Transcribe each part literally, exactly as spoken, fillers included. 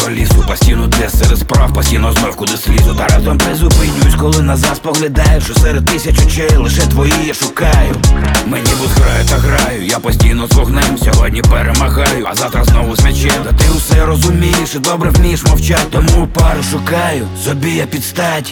до лісу, постійно де серед справ, постійно знов куди слізу. Та разом призупинюсь, коли назад споглядаю, що серед тисяч очей лише твої я шукаю. Мені бус грає та граю, я постійно з вогнем, сьогодні перемагаю, а завтра знову з м'ячем. Та ти усе розумієш і добре вмієш мовчать, тому пару шукаю, собі я підстать.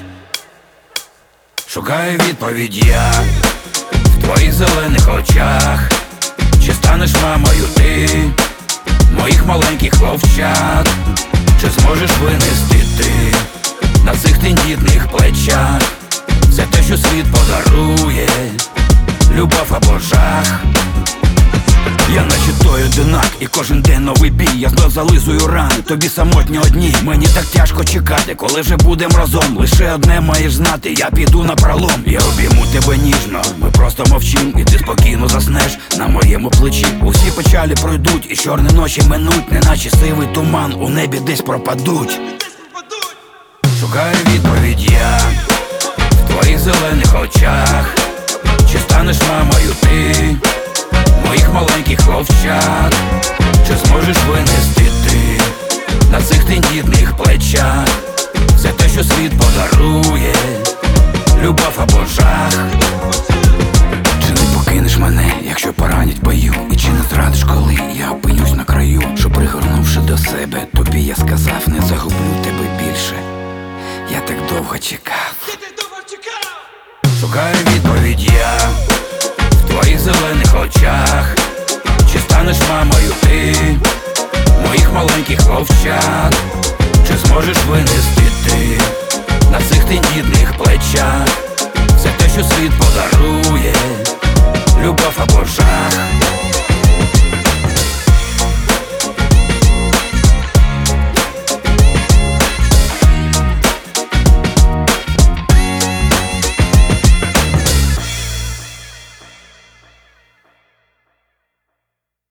Шукаю відповідь я в твоїх зелених очах. Чи станеш мамою ти моїх маленьких вовчат? Чи зможеш винести ти на цих тендітних плечах все те, що світ подарує, любов або жах? Я наче той одинак, і кожен день новий бій. Я знов зализую рани, тобі самотні одні. Мені так тяжко чекати, коли вже будем разом. Лише одне маєш знати, я піду на пролом. Я обійму тебе ніжно, ми просто мовчим, і ти спокійно заснеш на моєму плечі. Усі печалі пройдуть, і чорні ночі минуть, неначе сивий туман у небі десь пропадуть. Шукаю відповідь я в твоїх зелених очах. Чи станеш мамою ти моїх маленьких вовчат? Чи зможеш винести ти на цих тендітних плечах все те, що світ подарує, любов або жах? Чи не покинеш мене, якщо поранять бою? І чи не зрадиш, коли я опинюсь на краю? Що пригорнувши до себе, тобі я сказав, не загублю тебе більше. Я так довго чекав. Шукаю відповідь я в твоїх зелених очах. Чи станеш мамою ти моїх маленьких вовчат? Чи зможеш винести ти на цих тендітних плечах все те, що світ подарує,